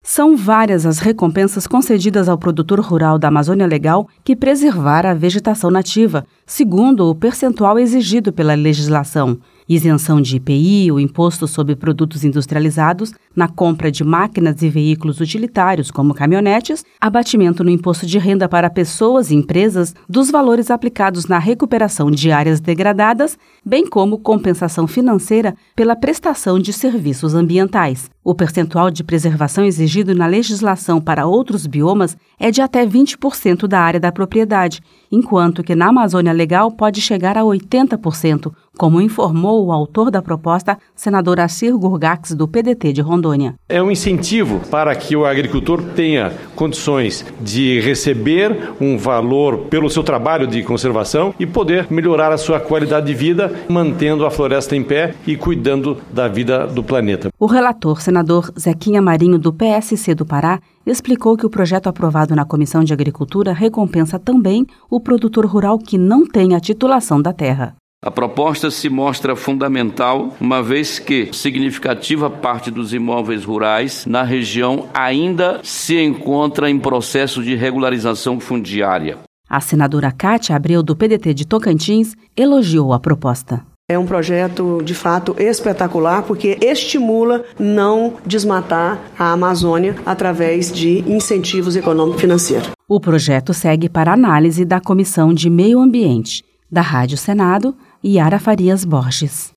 São várias as recompensas concedidas ao produtor rural da Amazônia Legal que preservar a vegetação nativa, segundo o percentual exigido pela legislação. Isenção de IPI, o Imposto sobre Produtos Industrializados, na compra de máquinas e veículos utilitários, como caminhonetes, abatimento no imposto de renda para pessoas e empresas dos valores aplicados na recuperação de áreas degradadas, bem como compensação financeira pela prestação de serviços ambientais. O percentual de preservação exigido na legislação para outros biomas é de até 20% da área da propriedade, enquanto que na Amazônia Legal pode chegar a 80%, como informou o autor da proposta, senador Assir Gurgax, do PDT de Rondônia. É um incentivo para que o agricultor tenha condições de receber um valor pelo seu trabalho de conservação e poder melhorar a sua qualidade de vida, mantendo a floresta em pé e cuidando da vida do planeta. O relator, senador Zequinha Marinho, do PSC do Pará, explicou que o projeto aprovado na Comissão de Agricultura recompensa também o produtor rural que não tem a titulação da terra. A proposta se mostra fundamental, uma vez que significativa parte dos imóveis rurais na região ainda se encontra em processo de regularização fundiária. A senadora Cátia Abreu, do PDT de Tocantins, elogiou a proposta. É um projeto, de fato, espetacular, porque estimula não desmatar a Amazônia através de incentivos econômico-financeiros. O projeto segue para análise da Comissão de Meio Ambiente. Da Rádio Senado, Yara Farias Borges.